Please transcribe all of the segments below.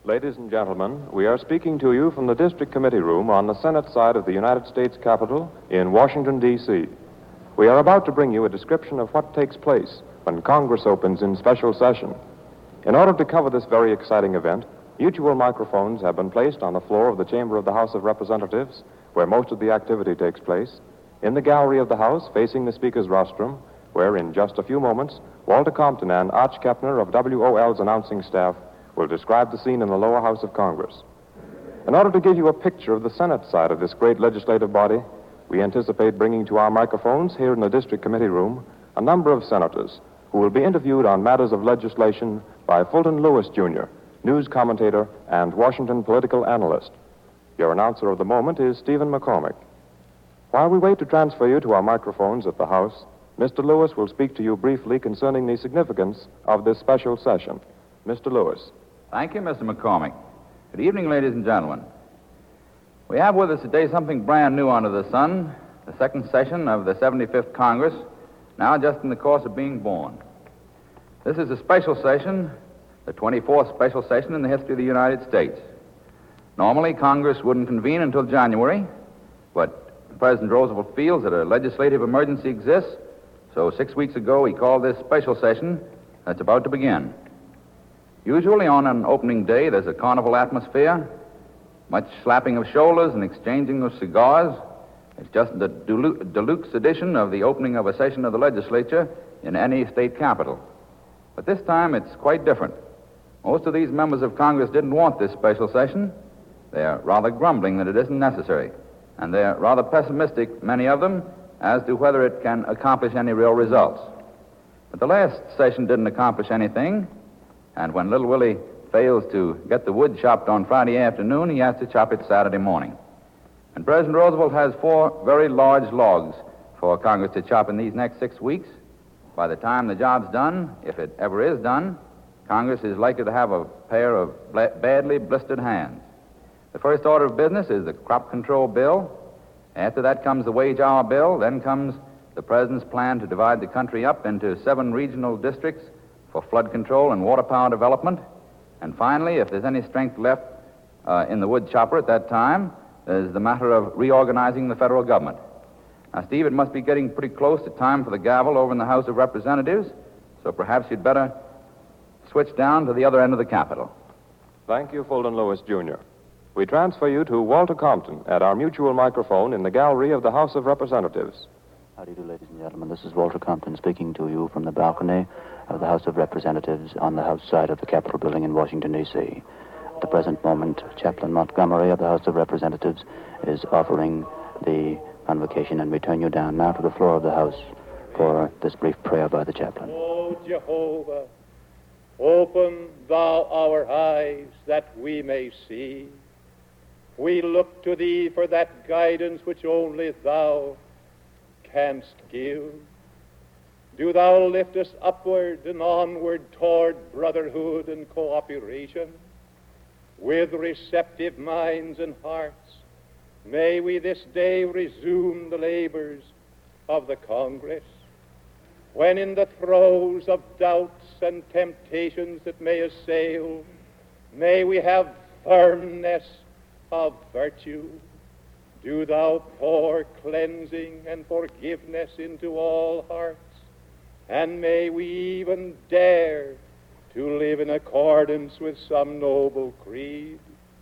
Ladies and gentlemen, we are speaking to you from the District Committee room on the Senate side of the United States Capitol in Washington, D.C. We are about to bring you a description of what takes place when Congress opens in special session. In order to cover this very exciting event, mutual microphones have been placed on the floor of the chamber of the House of Representatives, where most of the activity takes place, in the gallery of the House facing the Speaker's rostrum, where in just a few moments, Walter Compton and Arch Kepner of WOL's announcing staff will describe the scene in the lower house of Congress. In order to give you a picture of the Senate side of this great legislative body, we anticipate bringing to our microphones here in the District Committee room a number of senators who will be interviewed on matters of legislation by Fulton Lewis, Jr., news commentator and Washington political analyst. Your announcer of the moment is Stephen McCormick. While we wait to transfer you to our microphones at the House, Mr. Lewis will speak to you briefly concerning the significance of this special session. Mr. Lewis. Thank you, Mr. McCormick. Good evening, ladies and gentlemen. We have with us today something brand new under the sun, the second session of the 75th Congress, now just in the course of being born. This is a special session, the 24th special session in the history of the United States. Normally, Congress wouldn't convene until January, but President Roosevelt feels that a legislative emergency exists, so 6 weeks ago he called this special session that's about to begin. Usually on an opening day, there's a carnival atmosphere, much slapping of shoulders and exchanging of cigars. It's just the deluxe edition of the opening of a session of the legislature in any state capital. But this time, it's quite different. Most of these members of Congress didn't want this special session. They're rather grumbling that it isn't necessary. And they're rather pessimistic, many of them, as to whether it can accomplish any real results. But the last session didn't accomplish anything. And when Little Willie fails to get the wood chopped on Friday afternoon, he has to chop it Saturday morning. And President Roosevelt has 4 very large logs for Congress to chop in these next 6 weeks. By the time the job's done, if it ever is done, Congress is likely to have a pair of badly blistered hands. The first order of business is the crop control bill. After that comes the wage hour bill. Then comes the President's plan to divide the country up into 7 regional districts for flood control and water power development. And finally, if there's any strength left in the wood chopper at that time, there's the matter of reorganizing the federal government. Now, Steve, it must be getting pretty close to time for the gavel over in the House of Representatives, so perhaps you'd better switch down to the other end of the Capitol. Thank you, Fulton Lewis, Jr. We transfer you to Walter Compton at our mutual microphone in the gallery of the House of Representatives. How do you do, ladies and gentlemen? This is Walter Compton speaking to you from the balcony of the House of Representatives on the House side of the Capitol building in Washington, D.C. At the present moment, Chaplain Montgomery of the House of Representatives is offering the convocation, and we turn you down now to the floor of the House for this brief prayer by the chaplain. O Jehovah, open thou our eyes that we may see. We look to thee for that guidance which only thou canst give. Do thou lift us upward and onward toward brotherhood and cooperation. With receptive minds and hearts, may we this day resume the labors of the Congress. When in the throes of doubts and temptations that may assail, may we have firmness of virtue. Do thou pour cleansing and forgiveness into all hearts, and may we even dare to live in accordance with some noble creed.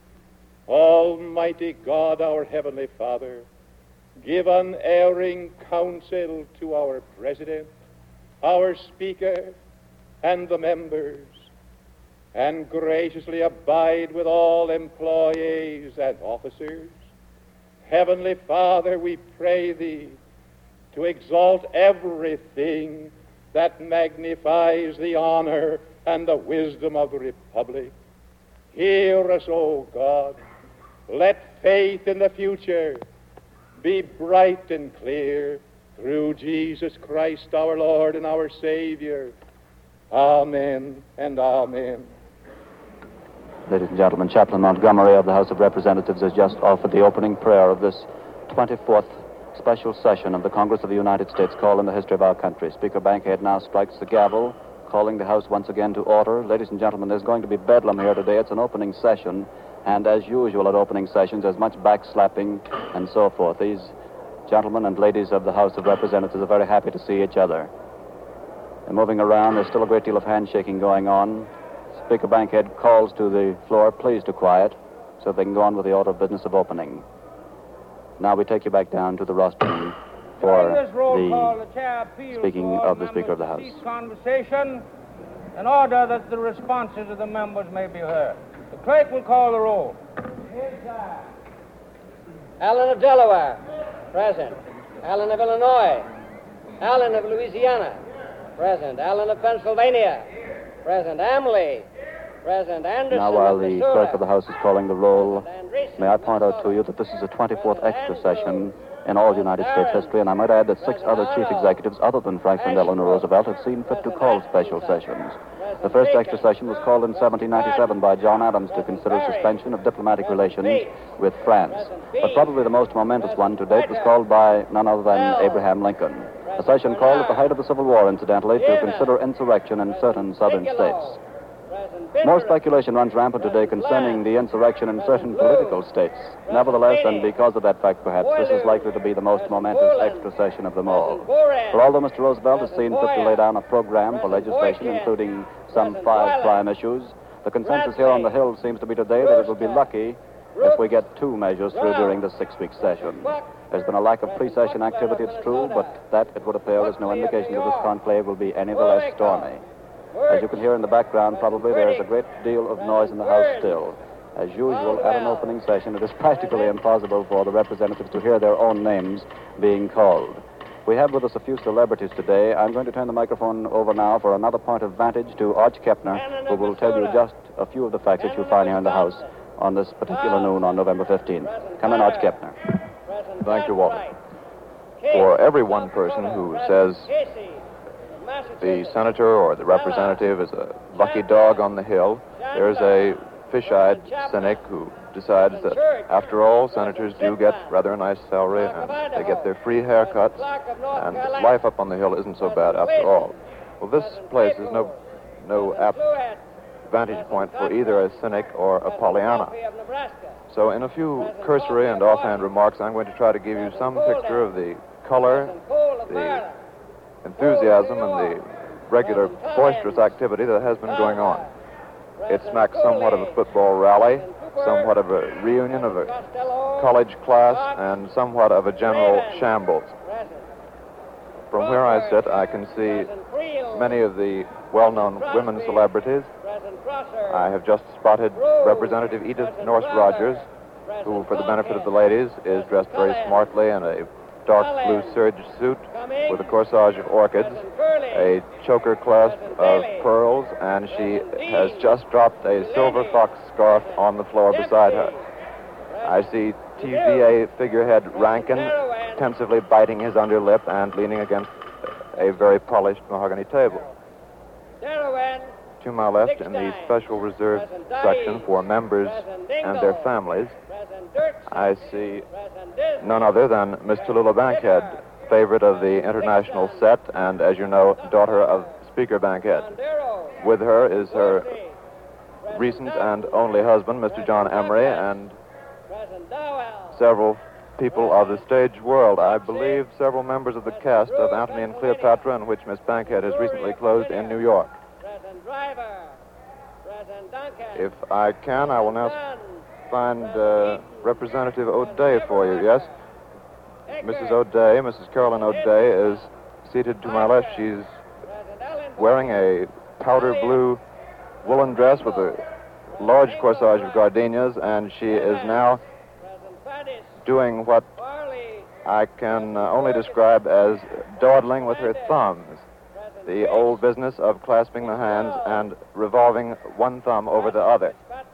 Almighty God, our Heavenly Father, give unerring counsel to our President, our Speaker, and the members, and graciously abide with all employees and officers. Heavenly Father, we pray thee to exalt everything that magnifies the honor and the wisdom of the Republic. Hear us, O God. Let faith in the future be bright and clear through Jesus Christ, our Lord and our Savior. Amen and amen. Ladies and gentlemen, Chaplain Montgomery of the House of Representatives has just offered the opening prayer of this 24th special session of the Congress of the United States called in the history of our country. Speaker Bankhead now strikes the gavel calling the House once again to order. Ladies and gentlemen, there's going to be bedlam here today. It's an opening session, and as usual at opening sessions, there's much backslapping and so forth. These gentlemen and ladies of the House of Representatives are very happy to see each other. They're moving around. There's still a great deal of handshaking going on. Speaker Bankhead calls to the floor, please to quiet, so they can go on with the order of business of opening. Now we take you back down to the rostrum for the speaking of the Speaker of the House. Conversation in order that the responses of the members may be heard. The clerk will call the roll. Allen of Delaware, present. Allen of Illinois. Allen of Louisiana, present. Allen of Pennsylvania, present. Amley, present. Anderson. Now, while the Missouri, clerk of the House is calling the roll, Andreessen, may I point out to you that this is the 24th extra session in all United States history, and I might add that 6 other chief executives other than Franklin Delano Roosevelt have seen fit to call special sessions. The first extra session was called in 1797 by John Adams to consider suspension of diplomatic relations with France. But probably the most momentous one to date was called by none other than Abraham Lincoln. A session called at the height of the Civil War, incidentally, to consider insurrection in certain southern states. More speculation runs rampant today concerning the insurrection in certain political states. Nevertheless, and because of that fact perhaps, this is likely to be the most momentous extra session of them all. For although Mr. Roosevelt has seen fit to lay down a program for legislation, including some 5 prime issues, the consensus here on the Hill seems to be today that it will be lucky if we get 2 measures through during this 6-week session. There's been a lack of pre-session activity, it's true, but that, it would appear, is no indication that this conclave will be any the less stormy. As you can hear in the background, probably there is a great deal of noise in the House still. As usual, at an opening session, it is practically impossible for the representatives to hear their own names being called. We have with us a few celebrities today. I'm going to turn the microphone over now for another point of vantage to Arch Kepner, who will tell you just a few of the facts that you'll find here in the House on this particular noon on November 15th. Come in, Arch Kepner. Thank you, Walter. For every one person who says the senator or the representative is a lucky dog on the Hill, there's a fish-eyed cynic who decides that, after all, senators do get rather a nice salary, and they get their free haircuts, and life up on the Hill isn't so bad after all. Well, this place is no apt vantage point for either a cynic or a Pollyanna. So in a few cursory and offhand remarks, I'm going to try to give you some picture of the color, the enthusiasm, and the regular boisterous activity that has been going on. It smacks somewhat of a football rally, somewhat of a reunion of a college class, and somewhat of a general shambles. From where I sit, I can see many of the well-known women celebrities. I have just spotted Representative Edith Norse Rogers, who, for the benefit of the ladies, is dressed very smartly in a dark blue serge suit with a corsage of orchids, a choker clasp of pearls, and she has just dropped a silver fox scarf on the floor beside her. I see TVA figurehead Rankin tensively biting his underlip and leaning against a very polished mahogany table. To my left, in the special reserved section for members and their families, I see none other than Miss Tallulah Bankhead, favorite of the international set, and, as you know, daughter of Speaker Bankhead. With her is her recent and only husband, Mr. John Emery, and several people of the stage world. I believe several members of the cast of Antony and Cleopatra, in which Miss Bankhead has recently closed in New York. If I can, I will now find Representative O'Day for you, yes? Mrs. O'Day, Mrs. Carolyn O'Day, is seated to my left. She's wearing a powder blue woolen dress with a large corsage of gardenias, and she is now doing what I can only describe as dawdling with her thumbs, the old business of clasping the hands and revolving one thumb over the other.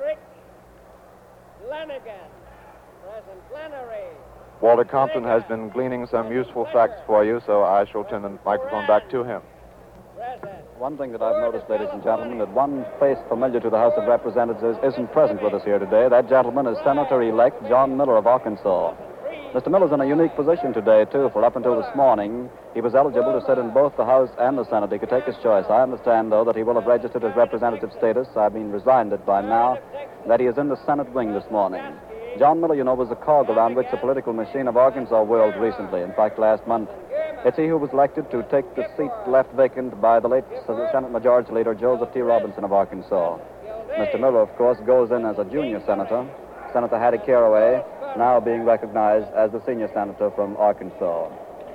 Walter Compton has been gleaning some useful facts for you, so I shall turn the microphone back to him. One thing that I've noticed, ladies and gentlemen, that one face familiar to the House of Representatives isn't present with us here today. That gentleman is Senator-elect John Miller of Arkansas. Mr. Miller's in a unique position today, too, for up until this morning, he was eligible to sit in both the House and the Senate. He could take his choice. I understand, though, that he will have registered his representative status. Resigned it by now, that he is in the Senate wing this morning. John Miller, was the cog around which the political machine of Arkansas whirled recently. In fact, last month. It's he who was elected to take the seat left vacant by the late Senate Majority Leader Joseph T. Robinson of Arkansas. Mr. Miller, of course, goes in as a junior senator. Senator Hattie Caraway now being recognized as the senior senator from Arkansas.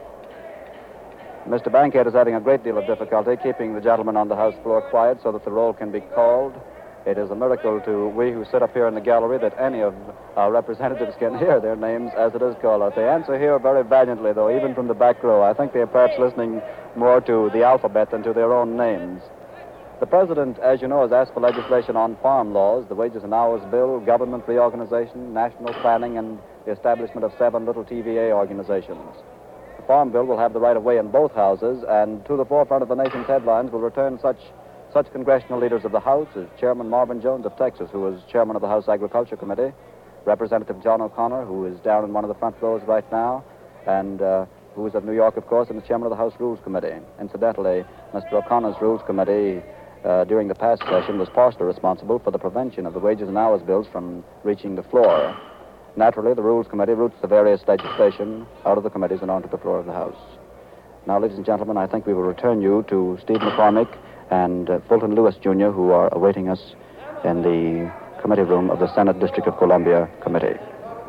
Mr. Bankhead is having a great deal of difficulty keeping the gentlemen on the House floor quiet so that the roll can be called. It is a miracle to we who sit up here in the gallery that any of our representatives can hear their names as it is called out. They answer here very valiantly, though, even from the back row. I think they are perhaps listening more to the alphabet than to their own names. The President, as you know, has asked for legislation on farm laws, the Wages and Hours Bill, government reorganization, national planning, and the establishment of 7 little TVA organizations. The Farm Bill will have the right of way in both houses, and to the forefront of the nation's headlines will return such congressional leaders of the House as Chairman Marvin Jones of Texas, who is chairman of the House Agriculture Committee, Representative John O'Connor, who is down in one of the front rows right now, and who is of New York, of course, and is chairman of the House Rules Committee. Incidentally, Mr. O'Connor's Rules Committee during the past session was partially responsible for the prevention of the Wages and Hours bills from reaching the floor. Naturally, the Rules Committee routes the various legislation out of the committees and onto the floor of the House. Now, ladies and gentlemen, I think we will return you to Steve McCormick and Fulton Lewis, Jr., who are awaiting us in the committee room of the Senate District of Columbia Committee.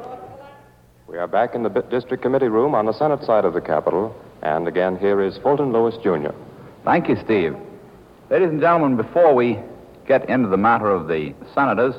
We are back in the District Committee room on the Senate side of the Capitol, and again, here is Fulton Lewis, Jr. Thank you, Steve. Ladies and gentlemen, before we get into the matter of the senators,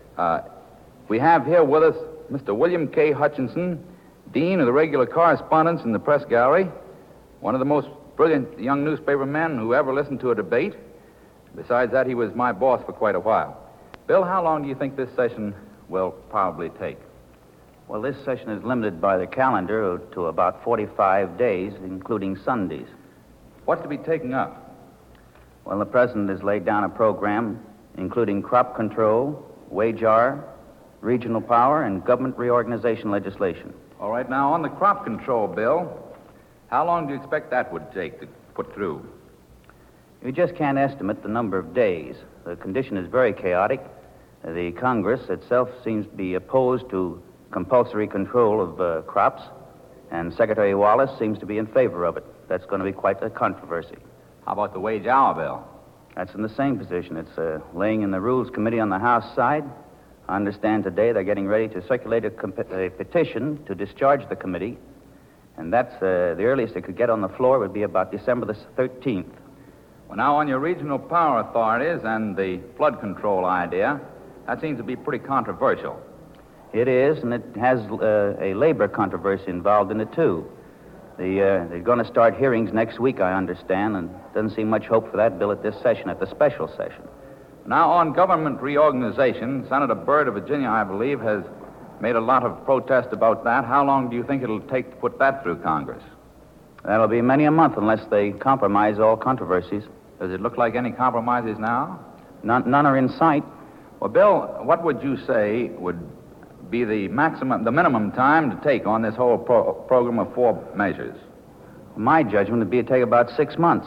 we have here with us Mr. William K. Hutchinson, Dean of the Regular Correspondence in the Press Gallery, one of the most brilliant young newspaper men who ever listened to a debate. Besides that, he was my boss for quite a while. Bill, how long do you think this session will probably take? Well, this session is limited by the calendar to about 45 days, including Sundays. What's to be taken up? Well, the President has laid down a program including crop control, wage hour, regional power, and government reorganization legislation. All right, now, on the crop control bill, how long do you expect that would take to put through? You just can't estimate the number of days. The condition is very chaotic. The Congress itself seems to be opposed to compulsory control of crops, and Secretary Wallace seems to be in favor of it. That's going to be quite a controversy. How about the wage hour bill? That's in the same position. It's laying in the Rules Committee on the House side. I understand today they're getting ready to circulate a petition to discharge the committee, and that's the earliest it could get on the floor would be about December the 13th. Well, now, on your regional power authorities and the flood control idea, that seems to be pretty controversial. It is, and it has a labor controversy involved in it, too. They're going to start hearings next week, I understand, and doesn't seem much hope for that bill at this session, at the special session. Now, on government reorganization, Senator Byrd of Virginia, I believe, has made a lot of protest about that. How long do you think it'll take to put that through Congress? That'll be many a month unless they compromise all controversies. Does it look like any compromises now? None are in sight. Well, Bill, what would you say would be the minimum time to take on this whole program of 4 measures? My judgment would be to take about 6 months.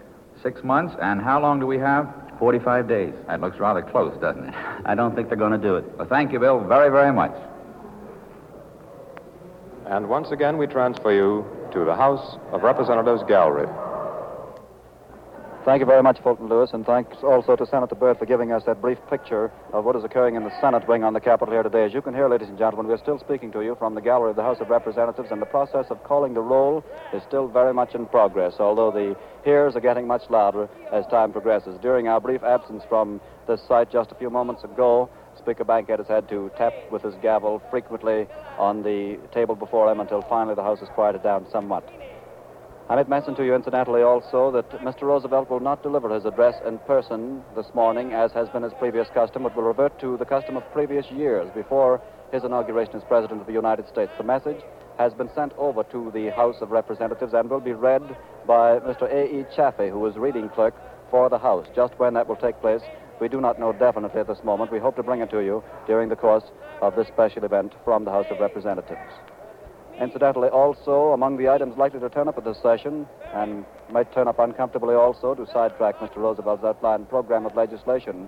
6 months? And how long do we have? 45 days. That looks rather close, doesn't it? I don't think they're going to do it. Well, thank you, Bill, very, very much. And once again, we transfer you to the House of Representatives gallery. Thank you very much, Fulton Lewis, and thanks also to Senator Byrd for giving us that brief picture of what is occurring in the Senate wing on the Capitol here today. As you can hear, ladies and gentlemen, we're still speaking to you from the gallery of the House of Representatives, and the process of calling the roll is still very much in progress, although the hears are getting much louder as time progresses. During our brief absence from this site just a few moments ago, Speaker Bankhead has had to tap with his gavel frequently on the table before him until finally the House has quieted down somewhat. I might mention to you, incidentally, also, that Mr. Roosevelt will not deliver his address in person this morning, as has been his previous custom, but will revert to the custom of previous years before his inauguration as President of the United States. The message has been sent over to the House of Representatives and will be read by Mr. A.E. Chaffee, who is reading clerk for the House. Just when that will take place, we do not know definitely at this moment. We hope to bring it to you during the course of this special event from the House of Representatives. Incidentally, also, among the items likely to turn up at this session, and might turn up uncomfortably also to sidetrack Mr. Roosevelt's outlined program of legislation,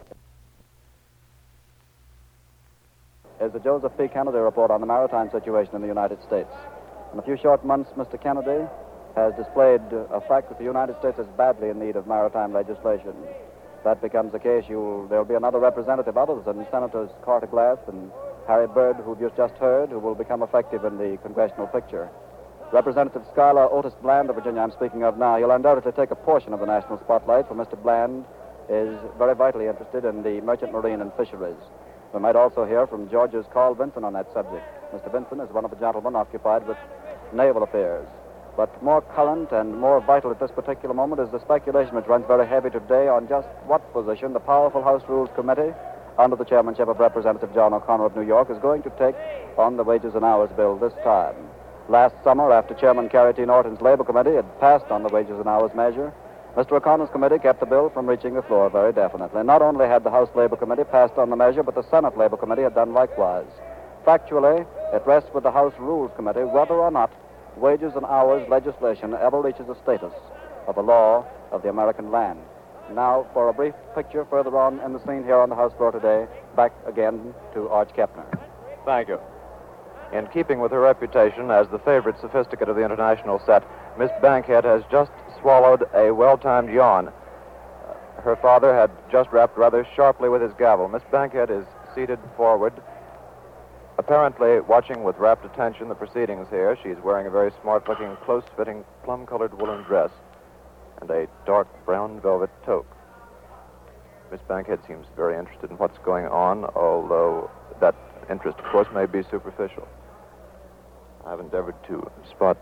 is the Joseph P. Kennedy report on the maritime situation in the United States. In a few short months, Mr. Kennedy has displayed a fact that the United States is badly in need of maritime legislation. If that becomes the case, there'll be another representative other than Senators Carter Glass and Harry Byrd, who you've just heard, who will become effective in the congressional picture. Representative Schuyler Otis Bland of Virginia, I'm speaking of now, he'll undoubtedly take a portion of the national spotlight, for Mr. Bland is very vitally interested in the merchant marine and fisheries. We might also hear from Georgia's Carl Vinson on that subject. Mr. Vinson is one of the gentlemen occupied with naval affairs. But more current and more vital at this particular moment is the speculation which runs very heavy today on just what position the powerful House Rules Committee, under the chairmanship of Representative John O'Connor of New York, is going to take on the Wages and Hours bill this time. Last summer, after Chairman Carrie T. Norton's Labor Committee had passed on the Wages and Hours measure, Mr. O'Connor's committee kept the bill from reaching the floor very definitely. Not only had the House Labor Committee passed on the measure, but the Senate Labor Committee had done likewise. Factually, it rests with the House Rules Committee whether or not Wages and Hours legislation ever reaches the status of a law of the American land. Now, for a brief picture further on in the scene here on the House floor today, back again to Arch Kepner. Thank you. In keeping with her reputation as the favorite sophisticate of the international set, Miss Bankhead has just swallowed a well-timed yawn. Her father had just rapped rather sharply with his gavel. Miss Bankhead is seated forward, apparently watching with rapt attention the proceedings here. She's wearing a very smart-looking, close-fitting, plum-colored woolen dress and a dark brown velvet toque. Miss Bankhead seems very interested in what's going on, although that interest, of course, may be superficial. I've endeavored to spot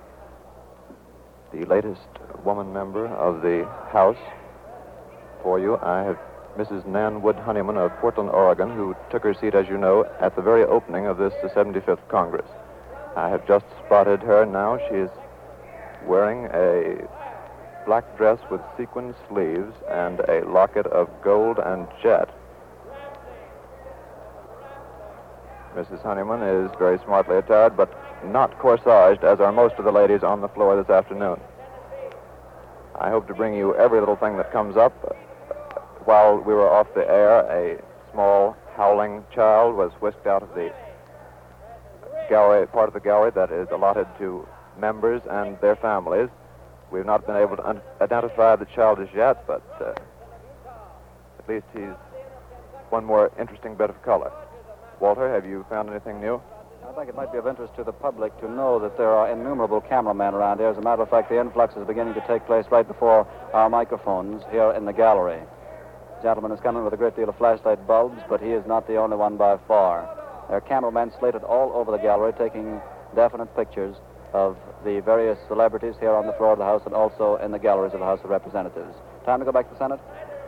the latest woman member of the House for you. I have Mrs. Nan Wood Honeyman of Portland, Oregon, who took her seat, as you know, at the very opening of this, the 75th Congress. I have just spotted her now. She is wearing a black dress with sequin sleeves and a locket of gold and jet. Mrs. Honeyman is very smartly attired, but not corsaged, as are most of the ladies on the floor this afternoon. I hope to bring you every little thing that comes up. While we were off the air, a small howling child was whisked out of the gallery, part of the gallery that is allotted to members and their families. We've not been able to identify the child as yet, but at least he's one more interesting bit of color. Walter, have you found anything new? I think it might be of interest to the public to know that there are innumerable cameramen around here. As a matter of fact, the influx is beginning to take place right before our microphones here in the gallery. The gentleman has come in with a great deal of flashlight bulbs, but he is not the only one by far. There are cameramen slated all over the gallery taking definite pictures of the various celebrities here on the floor of the House and also in the galleries of the House of Representatives. Time to go back to the Senate?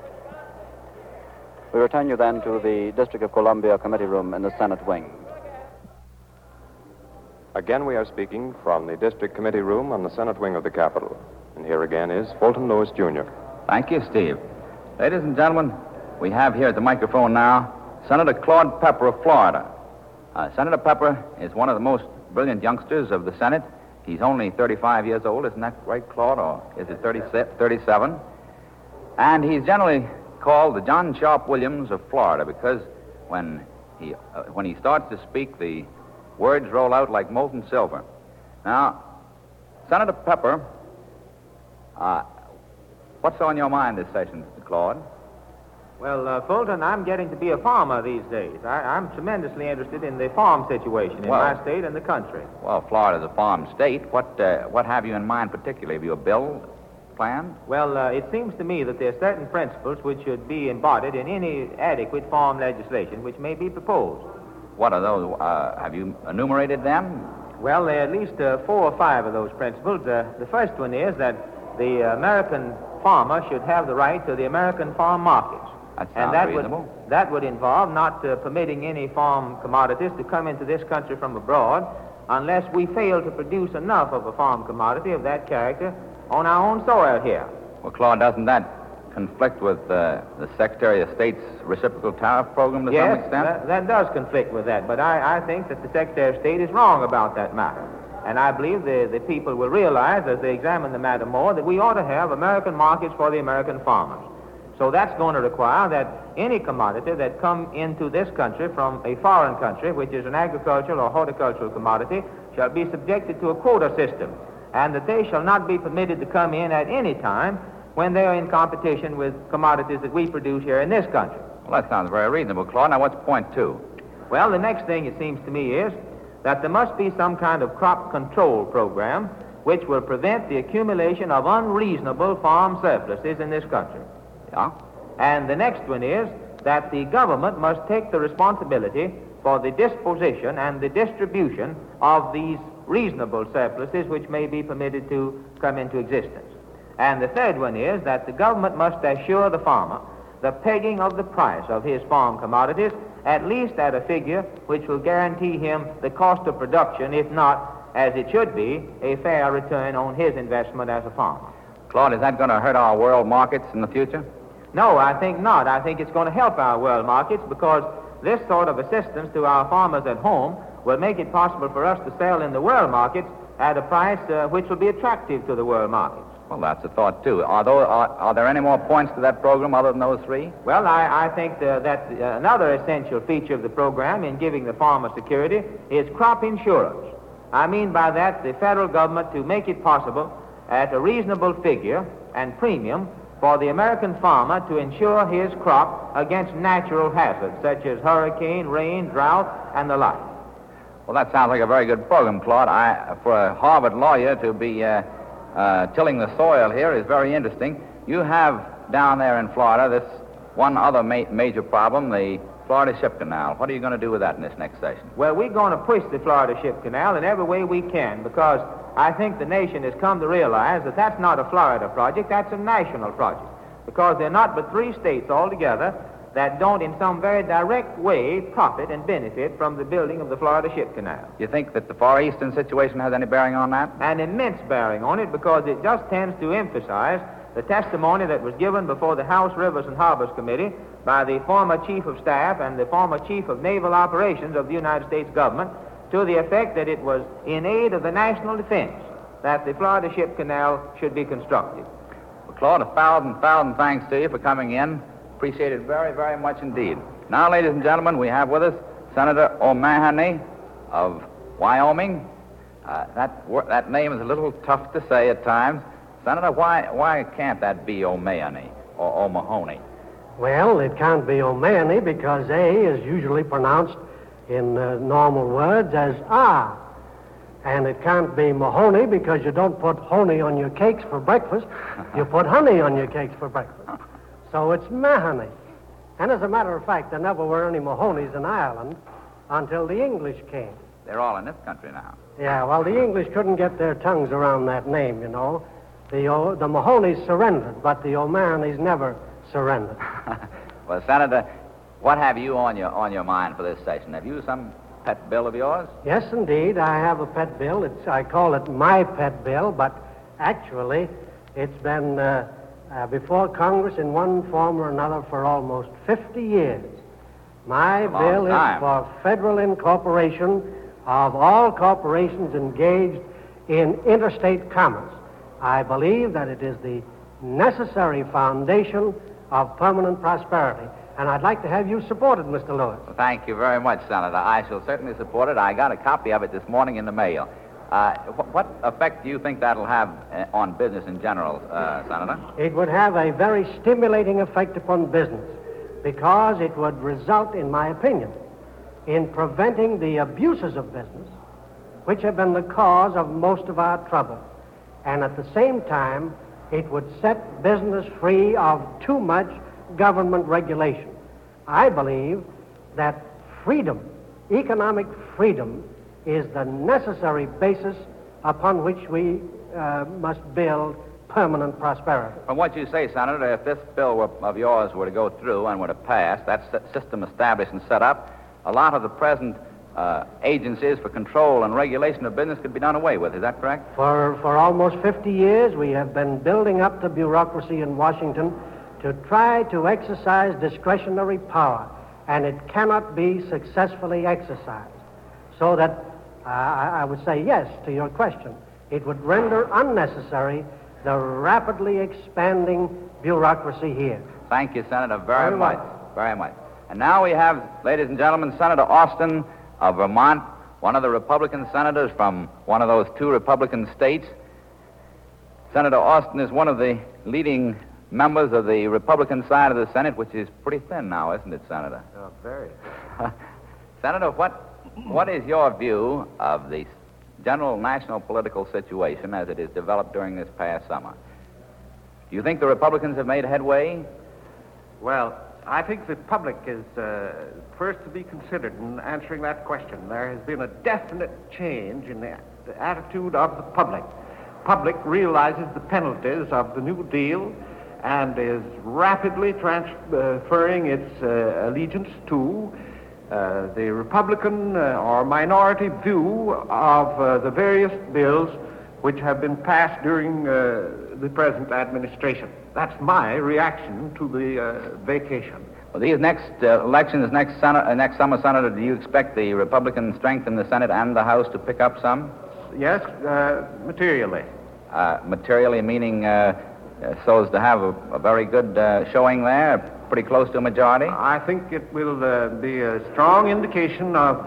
We return you then to the District of Columbia Committee Room in the Senate wing. Again, we are speaking from the District Committee Room on the Senate wing of the Capitol. And here again is Fulton Lewis, Jr. Thank you, Steve. Ladies and gentlemen, we have here at the microphone now Senator Claude Pepper of Florida. Senator Pepper is one of the most brilliant youngsters of the Senate. He's only 35 years old, isn't that right, Claude? Or is it 37? And he's generally called the John Sharp Williams of Florida because when he starts to speak, the words roll out like molten silver. Now, Senator Pepper, what's on your mind this session, Mr. Claude? Well, Fulton, I'm getting to be a farmer these days. I'm tremendously interested in the farm situation in my state and the country. Well, Florida's a farm state. What have you in mind particularly? Have you a bill planned? Well, it seems to me that there are certain principles which should be embodied in any adequate farm legislation which may be proposed. What are those? Have you enumerated them? Well, there are at least 4 or 5 of those principles. The first one is that the American farmer should have the right to the American farm markets. That would involve not permitting any farm commodities to come into this country from abroad unless we fail to produce enough of a farm commodity of that character on our own soil here. Well, Claude, doesn't that conflict with the Secretary of State's reciprocal tariff program to yes, some extent? That does conflict with that, but I think that the Secretary of State is wrong about that matter. And I believe the people will realize, as they examine the matter more, that we ought to have American markets for the American farmers. So that's going to require that any commodity that come into this country from a foreign country, which is an agricultural or horticultural commodity, shall be subjected to a quota system, and that they shall not be permitted to come in at any time when they are in competition with commodities that we produce here in this country. Well, that sounds very reasonable, Claude. Now, what's point two? Well, the next thing, it seems to me, is that there must be some kind of crop control program which will prevent the accumulation of unreasonable farm surpluses in this country. Yeah? And the next one is that the government must take the responsibility for the disposition and the distribution of these reasonable surpluses which may be permitted to come into existence. And the third one is that the government must assure the farmer the pegging of the price of his farm commodities at least at a figure which will guarantee him the cost of production, if not, as it should be, a fair return on his investment as a farmer. Claude, is that going to hurt our world markets in the future? No, I think not. I think it's going to help our world markets because this sort of assistance to our farmers at home will make it possible for us to sell in the world markets at a price which will be attractive to the world markets. Well, that's a thought, too. Are there any more points to that program other than those three? Well, I think that another essential feature of the program in giving the farmer security is crop insurance. I mean by that the federal government to make it possible at a reasonable figure and premium for the American farmer to insure his crop against natural hazards such as hurricane, rain, drought, and the like. Well, that sounds like a very good program, Claude. For a Harvard lawyer to be tilling the soil here is very interesting. You have down there in Florida this one other major problem, the Florida Ship Canal. What are you going to do with that in this next session? Well, we're going to push the Florida Ship Canal in every way we can because I think the nation has come to realize that that's not a Florida project, that's a national project. Because there are not but 3 states altogether that don't in some very direct way profit and benefit from the building of the Florida Ship Canal. You think that the Far Eastern situation has any bearing on that? An immense bearing on it because it just tends to emphasize the testimony that was given before the House Rivers and Harbors Committee by the former Chief of Staff and the former Chief of Naval Operations of the United States government to the effect that it was in aid of the national defense that the Florida Ship Canal should be constructed. Well, Claude, 1,000 thanks to you for coming in. Appreciate it very, very much indeed. Now, ladies and gentlemen, we have with us Senator O'Mahony of Wyoming. That name is a little tough to say at times. Senator, why can't that be O'Mahony or O'Mahony? Well, it can't be O'Mahony because A is usually pronounced in normal words as ah. And it can't be Mahoney because you don't put honey on your cakes for breakfast. You put honey on your cakes for breakfast. So it's Mahoney. And as a matter of fact, there never were any Mahonies in Ireland until the English came. They're all in this country now. Yeah, well, the English couldn't get their tongues around that name, you know. The Mahonies surrendered, but the O'Mahonys never surrendered. Well, Senator, what have you on your mind for this session? Have you some pet bill of yours? Yes, indeed. I have a pet bill. I call it my pet bill, but actually it's been before Congress in one form or another for almost 50 years. My bill is for federal incorporation of all corporations engaged in interstate commerce. I believe that it is the necessary foundation of permanent prosperity. And I'd like to have you support it, Mr. Lewis. Well, thank you very much, Senator. I shall certainly support it. I got a copy of it this morning in the mail. What effect do you think that'll have on business in general, Senator? It would have a very stimulating effect upon business because it would result, in my opinion, in preventing the abuses of business, which have been the cause of most of our trouble. And at the same time, it would set business free of too much government regulation. I believe that freedom, economic freedom, is the necessary basis upon which we must build permanent prosperity. From what you say, Senator, if this bill of yours were to go through and were to pass, that system established and set up, a lot of the present agencies for control and regulation of business could be done away with. Is that correct? For almost 50 years, we have been building up the bureaucracy in Washington to try to exercise discretionary power, and it cannot be successfully exercised. So that I would say yes to your question. It would render unnecessary the rapidly expanding bureaucracy here. Thank you, Senator, very much. Very much. And now we have, ladies and gentlemen, Senator Austin of Vermont, one of the Republican senators from one of those two Republican states. Senator Austin is one of the leading members of the Republican side of the Senate, which is pretty thin now, isn't it, Senator? Oh, very. Senator, what is your view of the general national political situation as it is developed during this past summer? Do you think the Republicans have made headway? Well, I think the public is first to be considered in answering that question. There has been a definite change in the attitude of the public. Public realizes the penalties of the New Deal and is rapidly transferring its allegiance to the Republican or minority view of the various bills which have been passed during the present administration. That's my reaction to the vacation. Well, these next elections, next summer, Senator, do you expect the Republican strength in the Senate and the House to pick up some? Yes, materially. Materially meaning so as to have a very good showing there, pretty close to a majority? I think it will be a strong indication of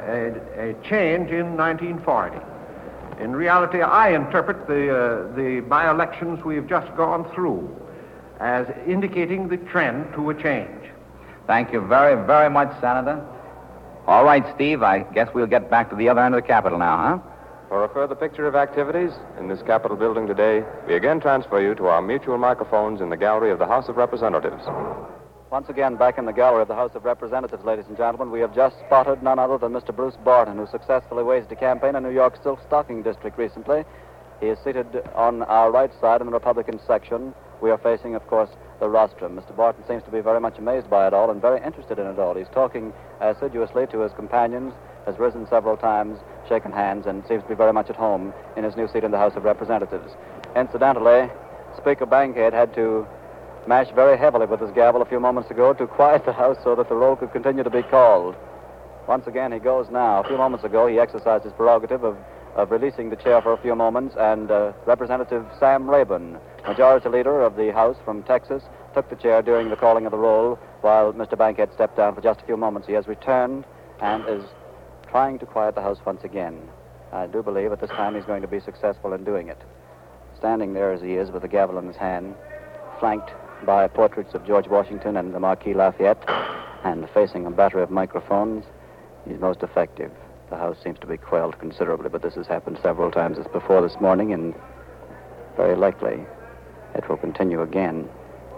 a change in 1940. In reality, I interpret the by-elections we've just gone through as indicating the trend to a change. Thank you very, very much, Senator. All right, Steve, I guess we'll get back to the other end of the Capitol now, huh? For a further picture of activities in this Capitol building today, we again transfer you to our mutual microphones in the gallery of the House of Representatives. Once again, back in the gallery of the House of Representatives, ladies and gentlemen, we have just spotted none other than Mr. Bruce Barton, who successfully waged a campaign in New York's Silk Stocking District recently. He is seated on our right side in the Republican section. We are facing, of course, the rostrum. Mr. Barton seems to be very much amazed by it all and very interested in it all. He's talking assiduously to his companions, has risen several times, shaken hands, and seems to be very much at home in his new seat in the House of Representatives. Incidentally, Speaker Bankhead had to mash very heavily with his gavel a few moments ago to quiet the House so that the roll could continue to be called. Once again, he goes now. A few moments ago, he exercised his prerogative of releasing the chair for a few moments, and Representative Sam Rayburn, Majority Leader of the House from Texas, took the chair during the calling of the roll while Mr. Bankhead stepped down for just a few moments. He has returned and is trying to quiet the House once again. I do believe at this time he's going to be successful in doing it. Standing there as he is with the gavel in his hand, flanked by portraits of George Washington and the Marquis Lafayette, and facing a battery of microphones, he's most effective. The House seems to be quelled considerably, but this has happened several times before this morning, and very likely it will continue again.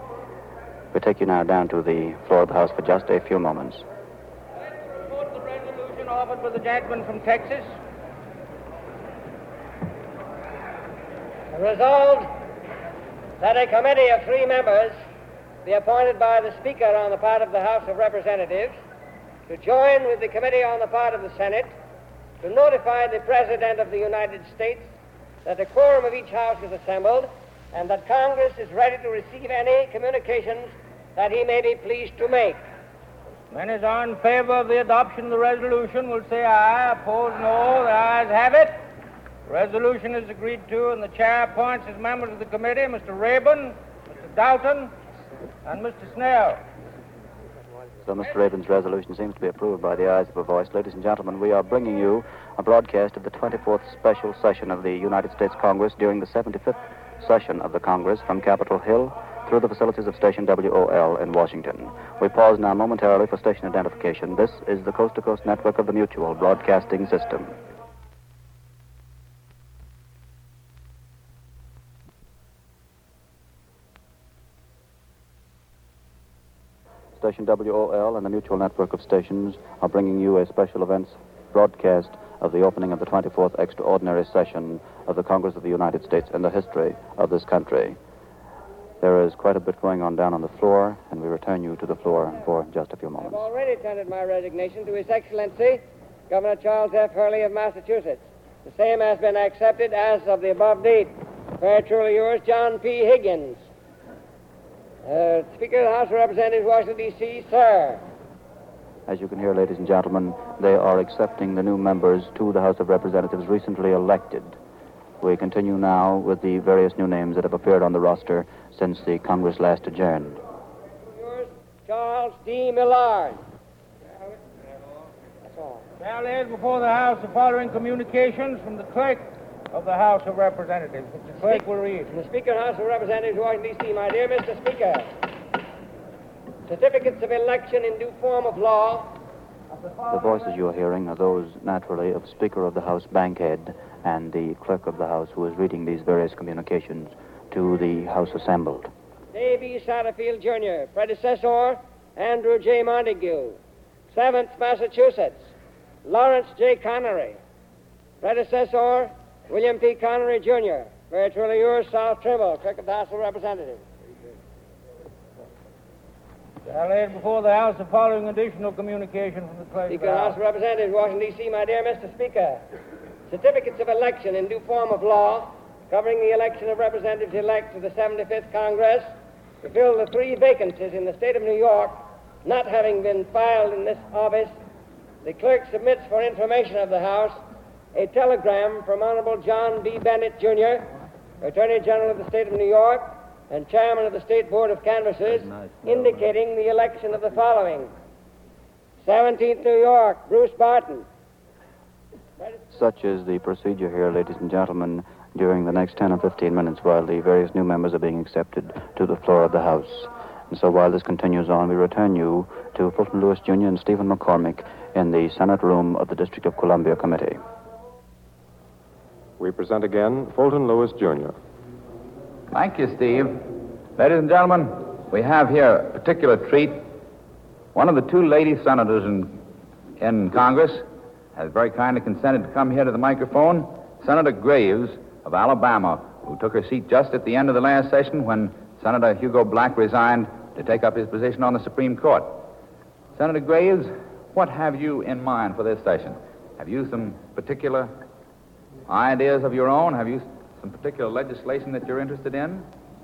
We take you now down to the floor of the House for just a few moments. Report the resolution offered by the gentleman from Texas. Resolved that a committee of 3 members be appointed by the Speaker on the part of the House of Representatives to join with the committee on the part of the Senate to notify the President of the United States that the quorum of each House is assembled and that Congress is ready to receive any communications that he may be pleased to make. Men as are in favor of the adoption of the resolution will say aye. Opposed, no. The ayes have it. The resolution is agreed to, and the chair appoints as members of the committee Mr. Rayburn, Mr. Dalton, and Mr. Snell. So Mr. Rayburn's resolution seems to be approved by the ayes of a voice. Ladies and gentlemen, we are bringing you a broadcast of the 24th special session of the United States Congress during the 75th session of the Congress from Capitol Hill through the facilities of Station WOL in Washington. We pause now momentarily for station identification. This is the Coast to Coast network of the Mutual Broadcasting System. Station WOL and the Mutual Network of Stations are bringing you a special events broadcast of the opening of the 24th Extraordinary Session of the Congress of the United States in the history of this country. There is quite a bit going on down on the floor, and we return you to the floor for just a few moments. I've already tendered my resignation to His Excellency, Governor Charles F. Hurley of Massachusetts. The same has been accepted as of the above date. Very truly yours, John P. Higgins. Speaker of the House of Representatives, Washington, D.C., sir. As you can hear, ladies and gentlemen, they are accepting the new members to the House of Representatives recently elected. We continue now with the various new names that have appeared on the roster since the Congress last adjourned. Yours, Charles D. Millard. That's all. Now laid before the House the following communications from the clerk of the House of Representatives, which the clerk will read. The Speaker of the House of Representatives, Washington, D.C., my dear Mr. Speaker, certificates of election in due form of law. The voices you are hearing are those, naturally, of Speaker of the House Bankhead and the Clerk of the House, who is reading these various communications to the House assembled. Davy Satterfield, Jr., predecessor, Andrew J. Montague, 7th Massachusetts, Lawrence J. Connery, predecessor, William P. Connery, Jr., very truly yours, South Trimble, Clerk of the House of Representatives. Now laid before the House the following additional communication from the clerk Speaker of the House of Representatives, Washington, D.C., my dear Mr. Speaker, certificates of election in due form of law covering the election of representatives-elect to the 75th Congress to fill the 3 vacancies in the state of New York not having been filed in this office, the clerk submits for information of the House a telegram from Honorable John B. Bennett, Jr., Attorney General of the state of New York and Chairman of the State Board of Canvassers, indicating the election of the following. 17th New York, Bruce Barton. Such is the procedure here, ladies and gentlemen, during the next 10 or 15 minutes while the various new members are being accepted to the floor of the House. And so while this continues on, we return you to Fulton Lewis, Jr. and Stephen McCormick in the Senate room of the District of Columbia Committee. We present again Fulton Lewis, Jr. Thank you, Steve. Ladies and gentlemen, we have here a particular treat. One of the 2 lady senators in Congress has very kindly consented to come here to the microphone, Senator Graves of Alabama, who took her seat just at the end of the last session when Senator Hugo Black resigned to take up his position on the Supreme Court. Senator Graves, what have you in mind for this session? Have you some particular ideas of your own? Have you some particular legislation that you're interested in?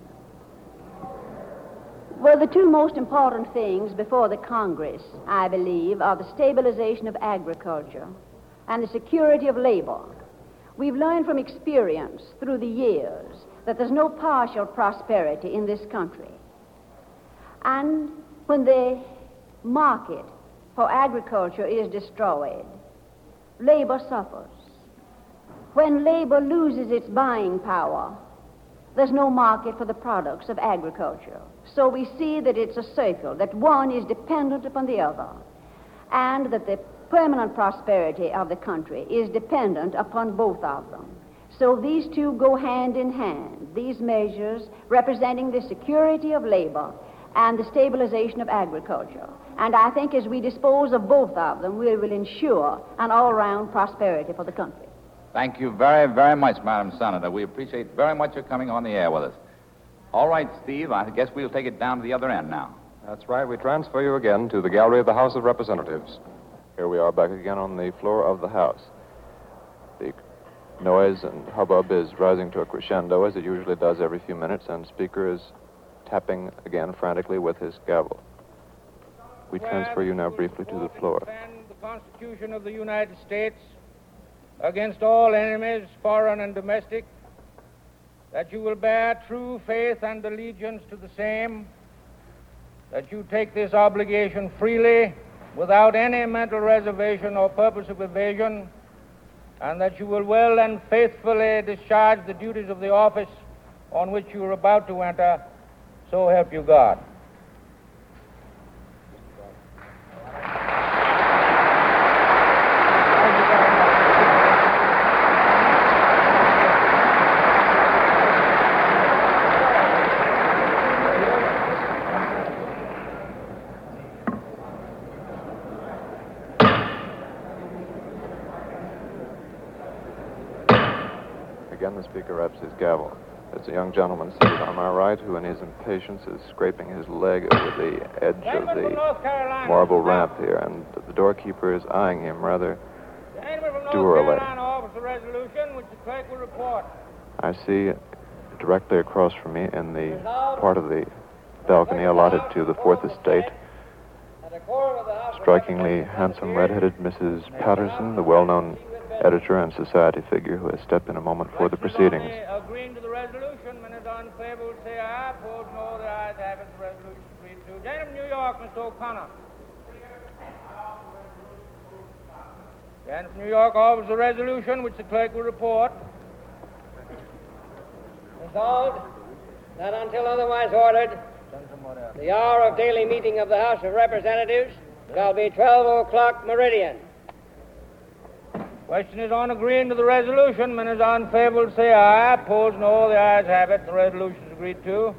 Well, the 2 most important things before the Congress, I believe, are the stabilization of agriculture and the security of labor. We've learned from experience through the years that there's no partial prosperity in this country. And when the market for agriculture is destroyed, labor suffers. When labor loses its buying power, there's no market for the products of agriculture. So we see that it's a circle, that one is dependent upon the other, and that the permanent prosperity of the country is dependent upon both of them. So these 2 go hand in hand, these measures representing the security of labor and the stabilization of agriculture. And I think as we dispose of both of them, we will ensure an all-round prosperity for the country. Thank you very, very much, Madam Senator. We appreciate very much your coming on the air with us. All right, Steve, I guess we'll take it down to the other end now. That's right. We transfer you again to the gallery of the House of Representatives. Here we are back again on the floor of the House. The noise and hubbub is rising to a crescendo, as it usually does every few minutes, and Speaker is tapping again frantically with his gavel. We transfer you now briefly to the floor. Defend the Constitution of the United States against all enemies, foreign and domestic, that you will bear true faith and allegiance to the same, that you take this obligation freely, without any mental reservation or purpose of evasion, and that you will well and faithfully discharge the duties of the office on which you are about to enter, so help you God. Again, the Speaker raps his gavel. There's a young gentleman seated on my right who, in his impatience, is scraping his leg over the edge of the marble ramp here, and the doorkeeper is eyeing him rather dourly. I see directly across from me in the part of the balcony allotted to the Fourth Estate. Strikingly handsome red-headed Mrs. Patterson, the well-known editor and society figure who has stepped in a moment for the proceedings. Agreeing to the resolution, ministers on favor will say aye. Opposed, no. The ayes have it. The resolution is agreed to. Gentleman from New York, Mr. O'Connor. Gentleman from New York offers the resolution, which the clerk will report. Resolved that until otherwise ordered, the hour of daily meeting of the House of Representatives shall be 12 o'clock meridian. Question is on agreeing to the resolution. Ministers on favor will say aye. Opposed, no. The ayes have it. The resolution is agreed to.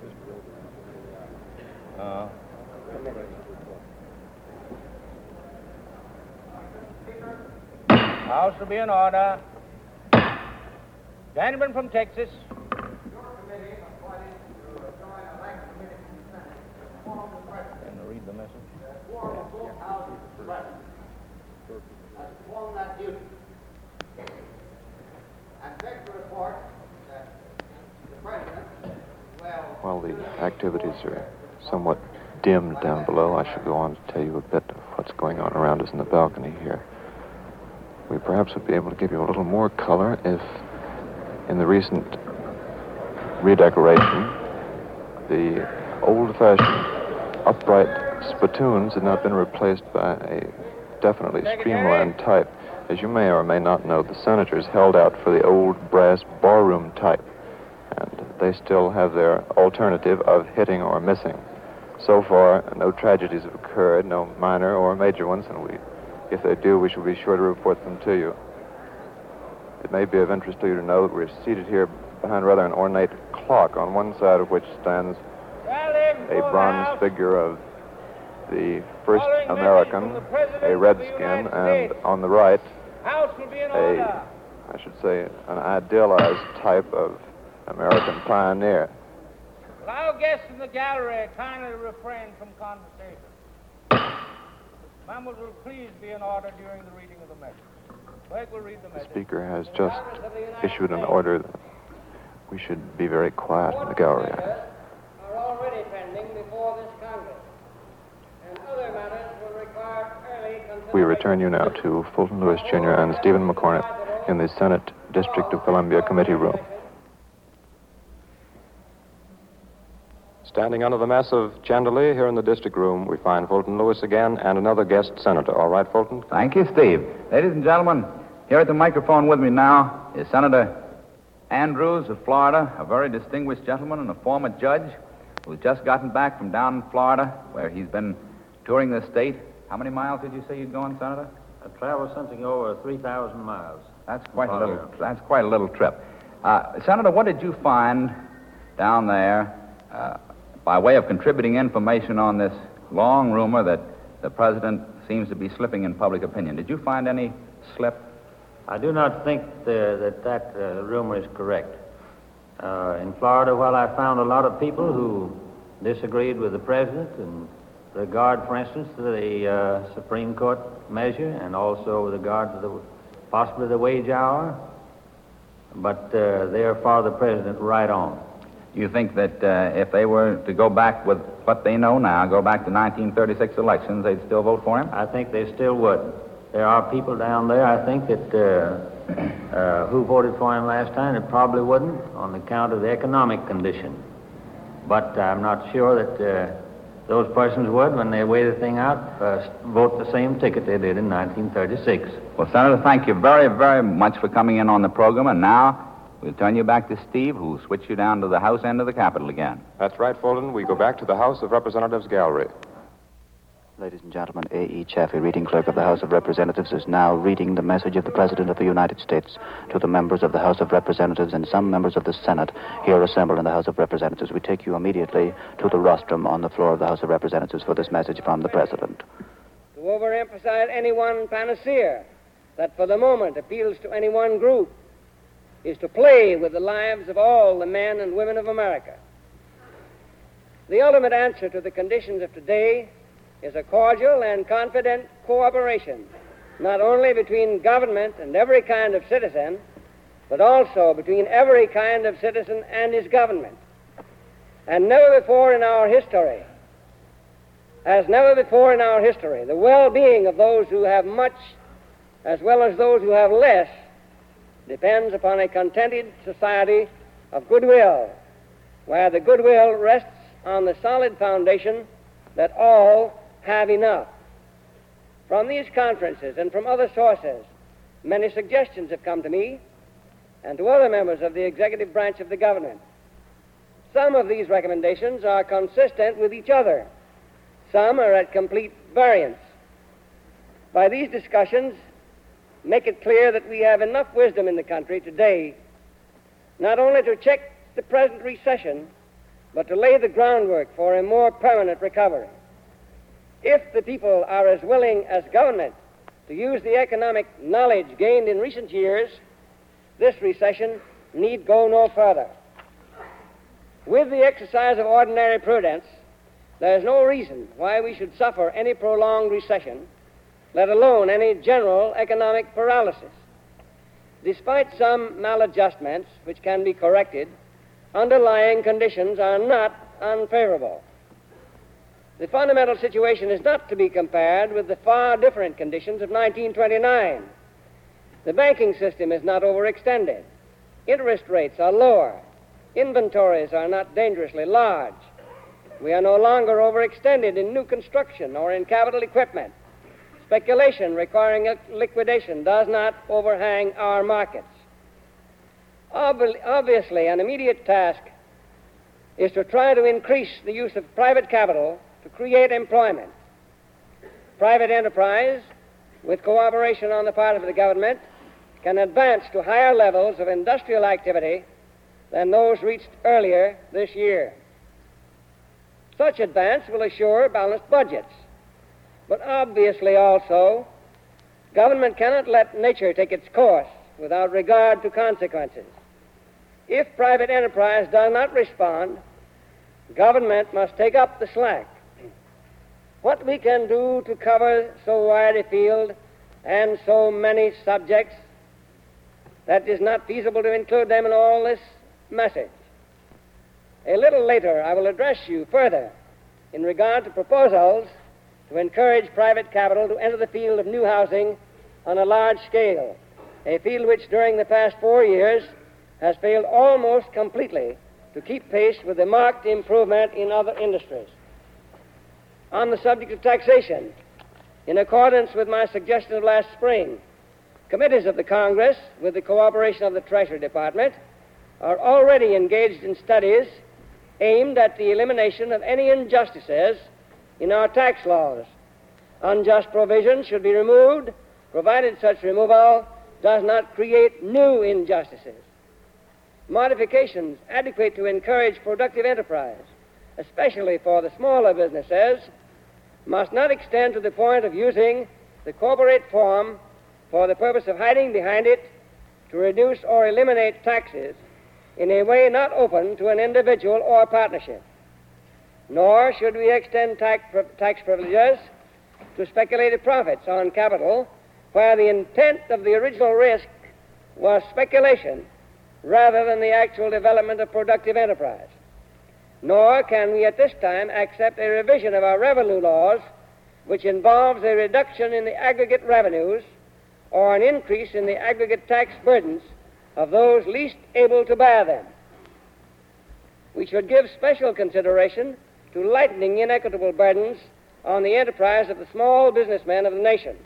House will be in order. Gentleman from Texas. Can you read the message? While the activities are somewhat dimmed down below, I should go on to tell you a bit of what's going on around us in the balcony here. We perhaps would be able to give you a little more color if, in the recent redecoration, the old-fashioned upright spittoons had not been replaced by a definitely streamlined type. As you may or may not know, the senators held out for the old brass barroom type, and they still have their alternative of hitting or missing. So far, no tragedies have occurred, no minor or major ones, and if they do, we shall be sure to report them to you. It may be of interest to you to know that we're seated here behind rather an ornate clock, on one side of which stands a bronze figure of the first American, a redskin, and on the right, I should say, an idealized type of American pioneer. Will our guests in the gallery kindly refrain from conversation? Members will please be in order during the reading of the message. Clerk will read the message. The Speaker has just issued an order that we should be very quiet in the gallery. Are already pending before this Congress, and other matters will require early consideration. We return you now to Fulton Lewis Jr. and Stephen McCormick in the Senate District of Columbia Committee Room. Standing under the massive chandelier here in the district room, we find Fulton Lewis again and another guest senator. All right, Fulton? Thank you, Steve. Ladies and gentlemen, here at the microphone with me now is Senator Andrews of Florida, a very distinguished gentleman and a former judge who's just gotten back from down in Florida, where he's been touring the state. How many miles did you say you'd gone, Senator? I traveled something over 3,000 miles. That's quite a little trip. Senator, what did you find down there by way of contributing information on this long rumor that the president seems to be slipping in public opinion? Did you find any slip? I do not think that rumor is correct. In Florida, while I found a lot of people who disagreed with the president in regard, for instance, to the Supreme Court measure and also with regard to possibly the wage hour, but they are for the president right on. You think that if they were to go back with what they know now, go back to 1936 elections, they'd still vote for him? I think they still would. There are people down there, I think, that who voted for him last time that probably wouldn't on account of the economic condition. But I'm not sure that those persons would, when they weigh the thing out, vote the same ticket they did in 1936. Well, Senator, thank you very, very much for coming in on the program. And now we'll turn you back to Steve, who'll switch you down to the House end of the Capitol again. That's right, Fulton. We go back to the House of Representatives gallery. Ladies and gentlemen, A.E. Chaffee, reading clerk of the House of Representatives, is now reading the message of the President of the United States to the members of the House of Representatives and some members of the Senate here assembled in the House of Representatives. We take you immediately to the rostrum on the floor of the House of Representatives for this message from the President. To overemphasize any one panacea that for the moment appeals to any one group is to play with the lives of all the men and women of America. The ultimate answer to the conditions of today is a cordial and confident cooperation, not only between government and every kind of citizen, but also between every kind of citizen and his government. And never before in our history, the well-being of those who have much as well as those who have less depends upon a contented society of goodwill, where the goodwill rests on the solid foundation that all have enough. From these conferences and from other sources, many suggestions have come to me and to other members of the executive branch of the government. Some of these recommendations are consistent with each other. Some are at complete variance. By these discussions, make it clear that we have enough wisdom in the country today not only to check the present recession, but to lay the groundwork for a more permanent recovery. If the people are as willing as government to use the economic knowledge gained in recent years, this recession need go no further. With the exercise of ordinary prudence, there is no reason why we should suffer any prolonged recession, let alone any general economic paralysis. Despite some maladjustments which can be corrected, underlying conditions are not unfavorable. The fundamental situation is not to be compared with the far different conditions of 1929. The banking system is not overextended. Interest rates are lower. Inventories are not dangerously large. We are no longer overextended in new construction or in capital equipment. Speculation requiring liquidation does not overhang our markets. Obviously, an immediate task is to try to increase the use of private capital to create employment. Private enterprise, with cooperation on the part of the government, can advance to higher levels of industrial activity than those reached earlier this year. Such advance will assure balanced budgets. But obviously also, government cannot let nature take its course without regard to consequences. If private enterprise does not respond, government must take up the slack. What we can do to cover so wide a field and so many subjects that it is not feasible to include them in all this message. A little later, I will address you further in regard to proposals to encourage private capital to enter the field of new housing on a large scale, a field which during the past 4 years has failed almost completely to keep pace with the marked improvement in other industries. On the subject of taxation, in accordance with my suggestion of last spring, committees of the Congress, with the cooperation of the Treasury Department, are already engaged in studies aimed at the elimination of any injustices in our tax laws. Unjust provisions should be removed, provided such removal does not create new injustices. Modifications adequate to encourage productive enterprise, especially for the smaller businesses, must not extend to the point of using the corporate form for the purpose of hiding behind it to reduce or eliminate taxes in a way not open to an individual or partnership. Nor should we extend tax privileges to speculative profits on capital where the intent of the original risk was speculation rather than the actual development of productive enterprise. Nor can we at this time accept a revision of our revenue laws which involves a reduction in the aggregate revenues or an increase in the aggregate tax burdens of those least able to bear them. We should give special consideration to lightening inequitable burdens on the enterprise of the small businessmen of the nation.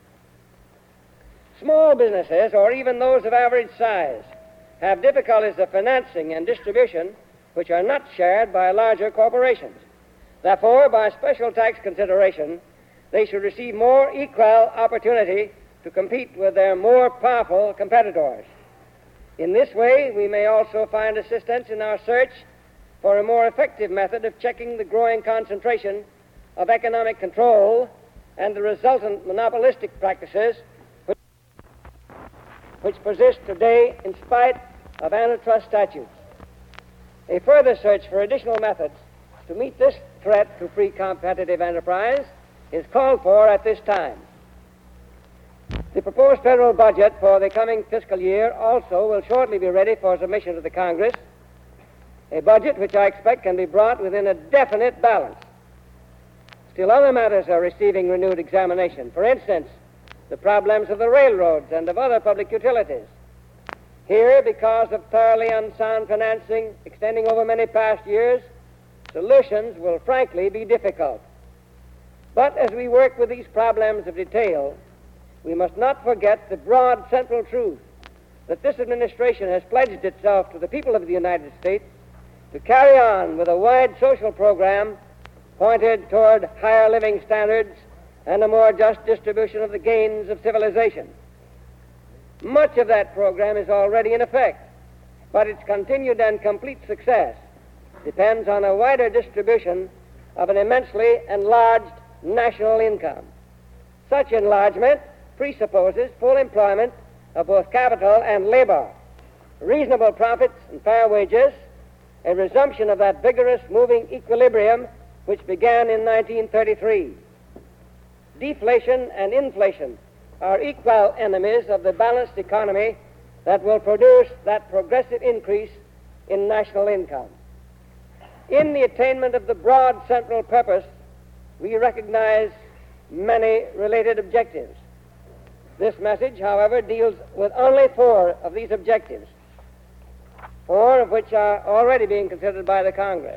Small businesses, or even those of average size, have difficulties of financing and distribution which are not shared by larger corporations. Therefore, by special tax consideration, they should receive more equal opportunity to compete with their more powerful competitors. In this way, we may also find assistance in our search for a more effective method of checking the growing concentration of economic control and the resultant monopolistic practices which persist today in spite of antitrust statutes. A further search for additional methods to meet this threat to free competitive enterprise is called for at this time. The proposed federal budget for the coming fiscal year also will shortly be ready for submission to the Congress. a budget which I expect can be brought within a definite balance. Still other matters are receiving renewed examination. For instance, the problems of the railroads and of other public utilities. Here, because of thoroughly unsound financing extending over many past years, solutions will frankly be difficult. But as we work with these problems of detail, we must not forget the broad central truth that this administration has pledged itself to the people of the United States to carry on with a wide social program pointed toward higher living standards and a more just distribution of the gains of civilization. Much of that program is already in effect, but its continued and complete success depends on a wider distribution of an immensely enlarged national income. Such enlargement presupposes full employment of both capital and labor, reasonable profits and fair wages, a resumption of that vigorous moving equilibrium which began in 1933. Deflation and inflation are equal enemies of the balanced economy that will produce that progressive increase in national income. In the attainment of the broad central purpose, we recognize many related objectives. This message, however, deals with only 4 of these objectives, 4 of which are already being considered by the Congress.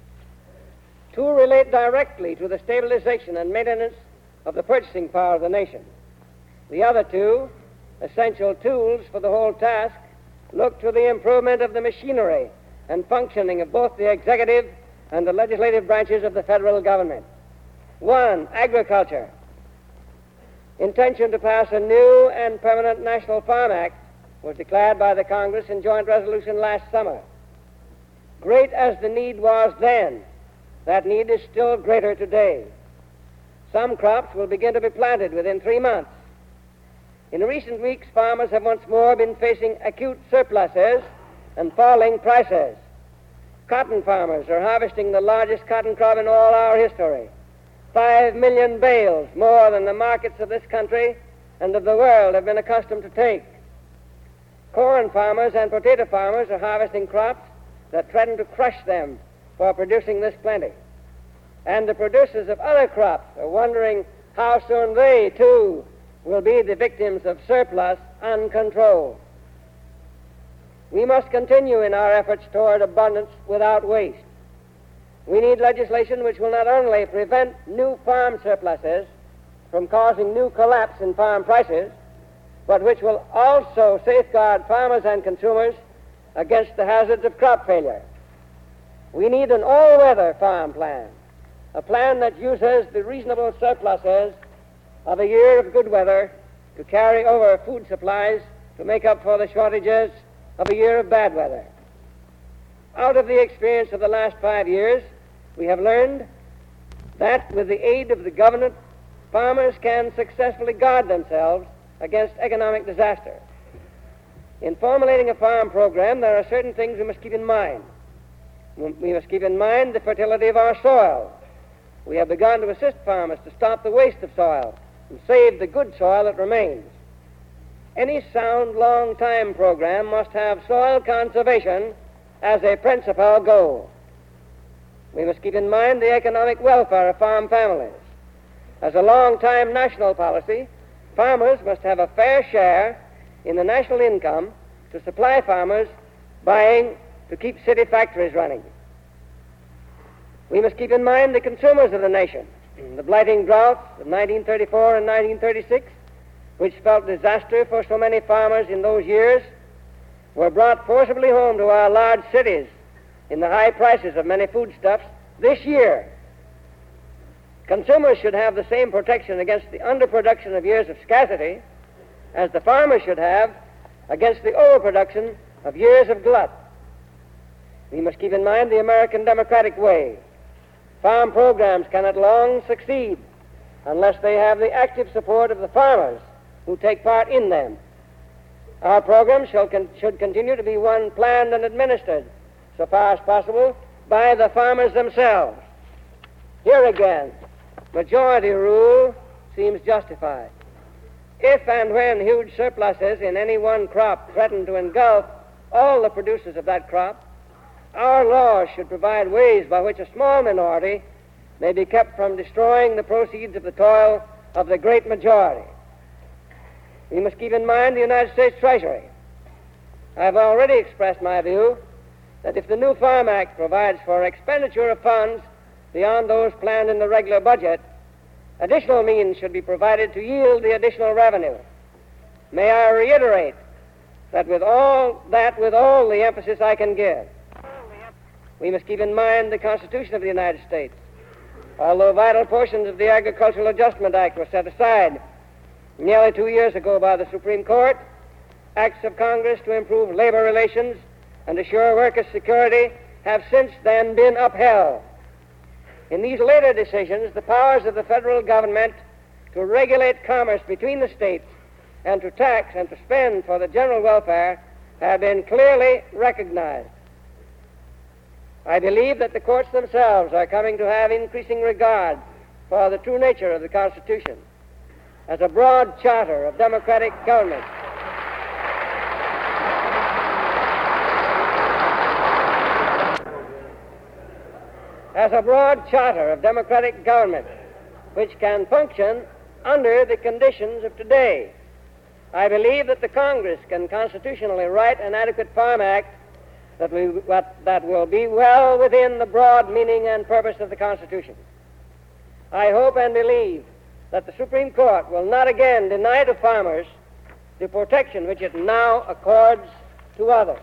2 relate directly to the stabilization and maintenance of the purchasing power of the nation. The other 2, essential tools for the whole task, look to the improvement of the machinery and functioning of both the executive and the legislative branches of the federal government. 1, agriculture. Intention to pass a new and permanent National Farm Act was declared by the Congress in joint resolution last summer. Great as the need was then, that need is still greater today. Some crops will begin to be planted within 3 months. In recent weeks, farmers have once more been facing acute surpluses and falling prices. Cotton farmers are harvesting the largest cotton crop in all our history, 5 million bales, more than the markets of this country and of the world have been accustomed to take. Corn farmers and potato farmers are harvesting crops that threaten to crush them for producing this plenty. And the producers of other crops are wondering how soon they, too, will be the victims of surplus uncontrolled. We must continue in our efforts toward abundance without waste. We need legislation which will not only prevent new farm surpluses from causing new collapse in farm prices, but which will also safeguard farmers and consumers against the hazards of crop failure. We need an all-weather farm plan, a plan that uses the reasonable surpluses of a year of good weather to carry over food supplies to make up for the shortages of a year of bad weather. Out of the experience of the last 5 years, we have learned that with the aid of the government, farmers can successfully guard themselves against economic disaster. In formulating a farm program, there are certain things we must keep in mind. We must keep in mind the fertility of our soil. We have begun to assist farmers to stop the waste of soil and save the good soil that remains. Any sound long-time program must have soil conservation as a principal goal. We must keep in mind the economic welfare of farm families. As a long-time national policy, farmers must have a fair share in the national income to supply farmers buying to keep city factories running. We must keep in mind the consumers of the nation. The blighting droughts of 1934 and 1936, which spelt disaster for so many farmers in those years, were brought forcibly home to our large cities in the high prices of many foodstuffs this year. Consumers should have the same protection against the underproduction of years of scarcity as the farmers should have against the overproduction of years of glut. We must keep in mind the American democratic way. Farm programs cannot long succeed unless they have the active support of the farmers who take part in them. Our program should continue to be one planned and administered, so far as possible, by the farmers themselves. Here again, majority rule seems justified. If and when huge surpluses in any one crop threaten to engulf all the producers of that crop, our laws should provide ways by which a small minority may be kept from destroying the proceeds of the toil of the great majority. We must keep in mind the United States Treasury. I have already expressed my view that if the new Farm Act provides for expenditure of funds beyond those planned in the regular budget, additional means should be provided to yield the additional revenue. May I reiterate that with all the emphasis I can give, we must keep in mind the Constitution of the United States. Although vital portions of the Agricultural Adjustment Act were set aside nearly 2 years ago by the Supreme Court, acts of Congress to improve labor relations and assure workers' security have since then been upheld. In these later decisions, the powers of the federal government to regulate commerce between the states and to tax and to spend for the general welfare have been clearly recognized. I believe that the courts themselves are coming to have increasing regard for the true nature of the Constitution as a broad charter of democratic government. As a broad charter of democratic government which can function under the conditions of today. I believe that the Congress can constitutionally write an adequate Farm Act that will be well within the broad meaning and purpose of the Constitution. I hope and believe that the Supreme Court will not again deny to farmers the protection which it now accords to others.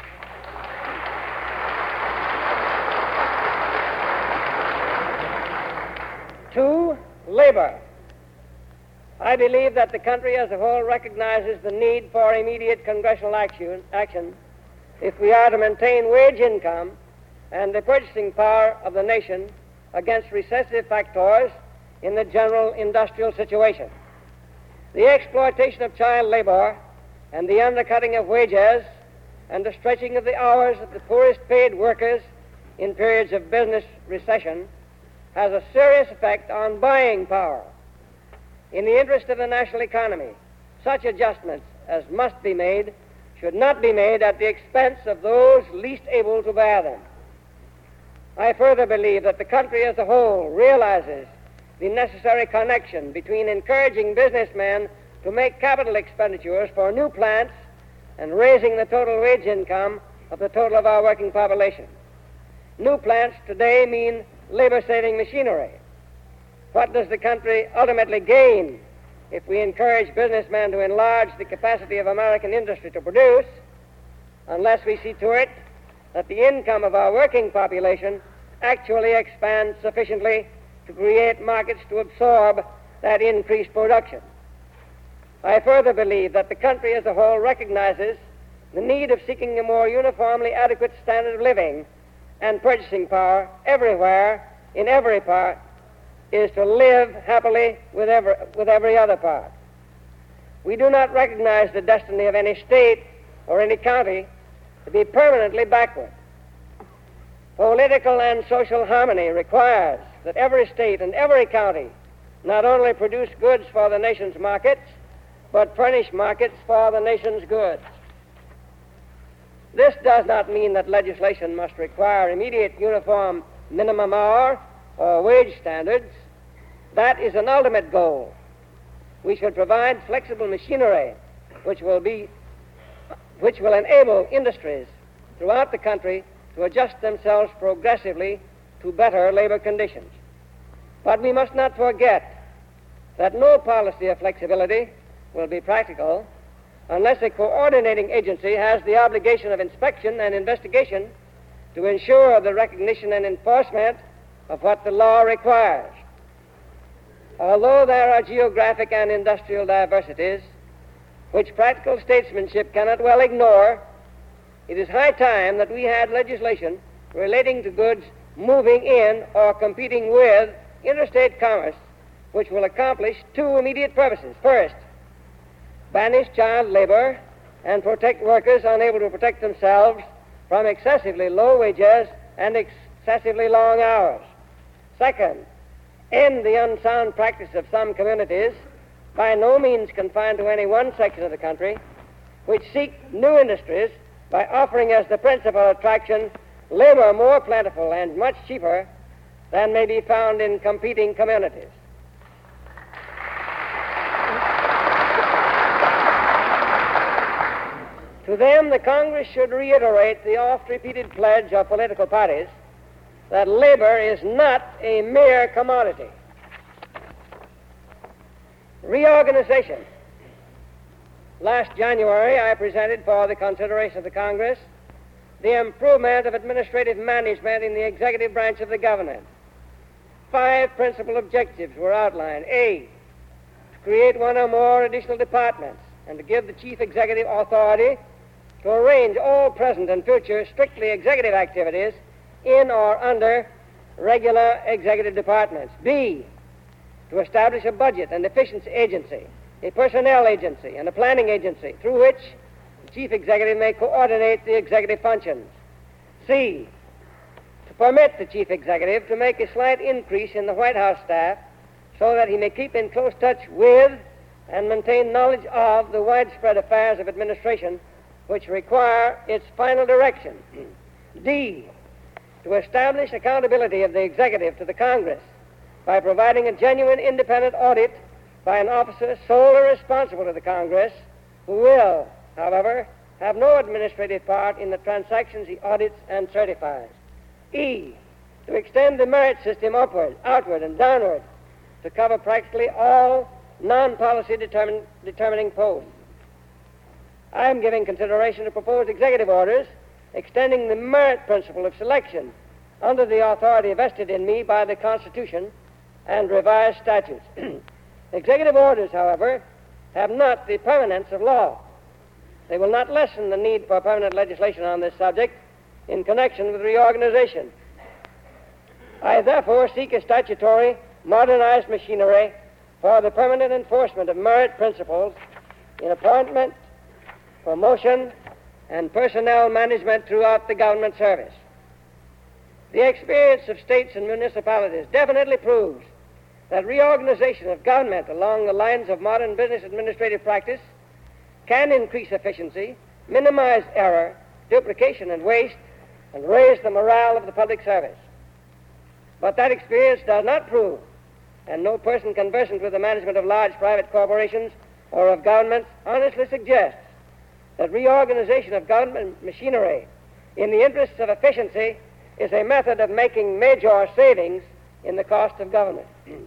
Two, labor. I believe that the country as a whole recognizes the need for immediate congressional action if we are to maintain wage income and the purchasing power of the nation against recessive factors in the general industrial situation. The exploitation of child labor and the undercutting of wages and the stretching of the hours of the poorest paid workers in periods of business recession has a serious effect on buying power. In the interest of the national economy, such adjustments as must be made should not be made at the expense of those least able to bear them. I further believe that the country as a whole realizes the necessary connection between encouraging businessmen to make capital expenditures for new plants and raising the total wage income of the total of our working population. New plants today mean labor-saving machinery. What does the country ultimately gain if we encourage businessmen to enlarge the capacity of American industry to produce, unless we see to it that the income of our working population actually expands sufficiently to create markets to absorb that increased production? I further believe that the country as a whole recognizes the need of seeking a more uniformly adequate standard of living and purchasing power everywhere, in every part, is to live happily with every other part. We do not recognize the destiny of any state or any county to be permanently backward. Political and social harmony requires that every state and every county not only produce goods for the nation's markets, but furnish markets for the nation's goods. This does not mean that legislation must require immediate uniform minimum hour or wage standards. That is an ultimate goal. We should provide flexible machinery which will enable industries throughout the country to adjust themselves progressively to better labor conditions. But we must not forget that no policy of flexibility will be practical unless a coordinating agency has the obligation of inspection and investigation to ensure the recognition and enforcement of what the law requires. Although there are geographic and industrial diversities which practical statesmanship cannot well ignore, it is high time that we had legislation relating to goods moving in or competing with interstate commerce which will accomplish two immediate purposes. First, banish child labor and protect workers unable to protect themselves from excessively low wages and excessively long hours. Second, end the unsound practice of some communities, by no means confined to any one section of the country, which seek new industries by offering as the principal attraction labor more plentiful and much cheaper than may be found in competing communities. To them, the Congress should reiterate the oft-repeated pledge of political parties that labor is not a mere commodity. Reorganization. Last January, I presented for the consideration of the Congress the improvement of administrative management in the executive branch of the government. 5 principal objectives were outlined. A, to create one or more additional departments and to give the chief executive authority to arrange all present and future strictly executive activities in or under regular executive departments. B, to establish a budget and efficiency agency, a personnel agency, and a planning agency through which the chief executive may coordinate the executive functions. C, to permit the chief executive to make a slight increase in the White House staff so that he may keep in close touch with and maintain knowledge of the widespread affairs of administration which require its final direction. D, to establish accountability of the executive to the Congress by providing a genuine independent audit by an officer solely responsible to the Congress, who will, however, have no administrative part in the transactions he audits and certifies. E, to extend the merit system upward, outward, and downward to cover practically all non-policy determining posts. I am giving consideration to proposed executive orders extending the merit principle of selection under the authority vested in me by the Constitution and revised statutes. Executive orders, however, have not the permanence of law. They will not lessen the need for permanent legislation on this subject in connection with reorganization. I therefore seek a statutory, modernized machinery for the permanent enforcement of merit principles in appointment, promotion, and personnel management throughout the government service. The experience of states and municipalities definitely proves that reorganization of government along the lines of modern business administrative practice can increase efficiency, minimize error, duplication, and waste, and raise the morale of the public service. But that experience does not prove, and no person conversant with the management of large private corporations or of governments honestly suggests that reorganization of government machinery in the interests of efficiency is a method of making major savings in the cost of government.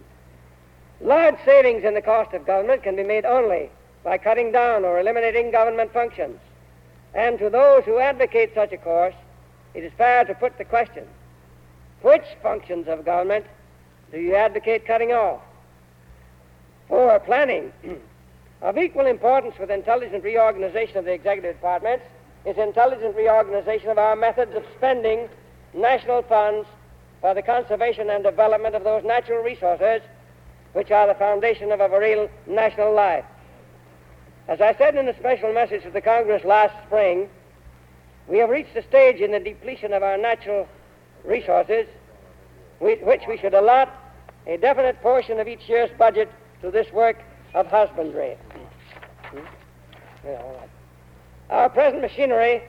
Large savings in the cost of government can be made only by cutting down or eliminating government functions. And to those who advocate such a course, it is fair to put the question, which functions of government do you advocate cutting off? For planning, of equal importance with intelligent reorganization of the executive departments is intelligent reorganization of our methods of spending national funds for the conservation and development of those natural resources which are the foundation of a real national life. As I said in a special message to the Congress last spring, we have reached a stage in the depletion of our natural resources which we should allot a definite portion of each year's budget to this work of husbandry. Our present machinery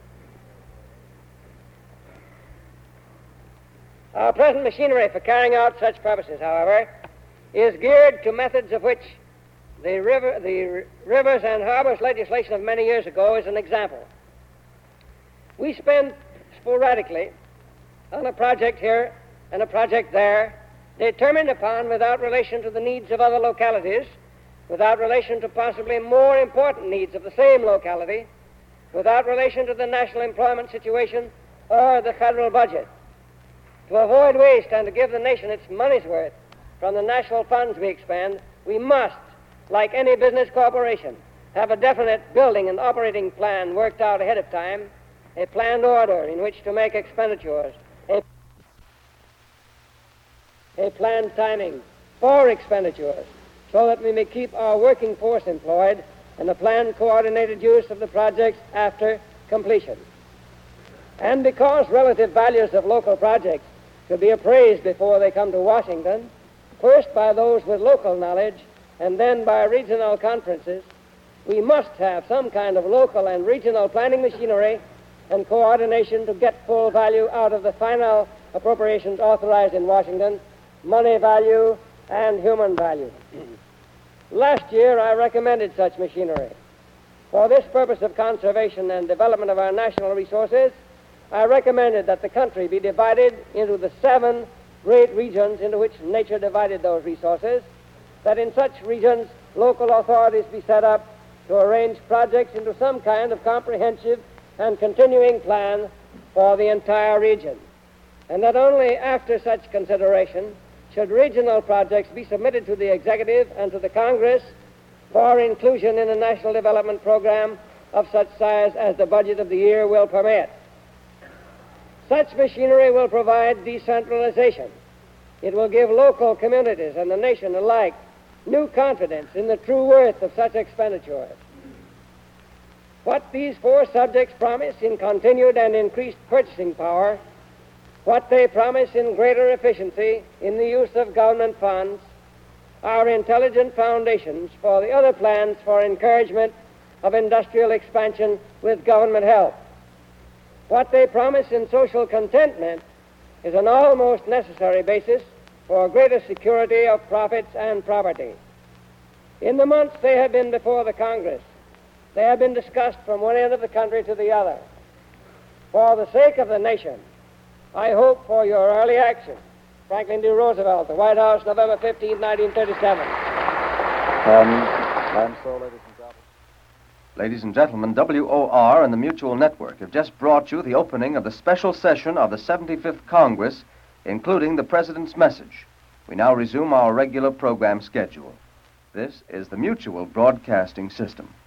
for carrying out such purposes, however, is geared to methods of which the rivers and harbors legislation of many years ago is an example. We spend sporadically on a project here and a project there, determined upon without relation to the needs of other localities, without relation to possibly more important needs of the same locality, without relation to the national employment situation or the federal budget. To avoid waste and to give the nation its money's worth from the national funds we expend, we must, like any business corporation, have a definite building and operating plan worked out ahead of time, a planned order in which to make expenditures, a planned timing for expenditures, so that we may keep our working force employed in the planned coordinated use of the projects after completion. And because relative values of local projects should be appraised before they come to Washington, first by those with local knowledge and then by regional conferences, we must have some kind of local and regional planning machinery and coordination to get full value out of the final appropriations authorized in Washington, money value and human value. Last year, I recommended such machinery. For this purpose of conservation and development of our national resources, I recommended that the country be divided into the 7 great regions into which nature divided those resources, that in such regions local authorities be set up to arrange projects into some kind of comprehensive and continuing plan for the entire region, and that only after such consideration should regional projects be submitted to the executive and to the Congress for inclusion in a national development program of such size as the budget of the year will permit. Such machinery will provide decentralization. It will give local communities and the nation alike new confidence in the true worth of such expenditures. What these 4 subjects promise in continued and increased purchasing power, what they promise in greater efficiency in the use of government funds, are intelligent foundations for the other plans for encouragement of industrial expansion with government help. What they promise in social contentment is an almost necessary basis for greater security of profits and property. In the months they have been before the Congress, they have been discussed from one end of the country to the other. For the sake of the nation, I hope for your early action. Franklin D. Roosevelt, the White House, November 15, 1937. And so, ladies and gentlemen. Ladies and gentlemen, WOR and the Mutual Network have just brought you the opening of the special session of the 75th Congress, including the President's message. We now resume our regular program schedule. This is the Mutual Broadcasting System.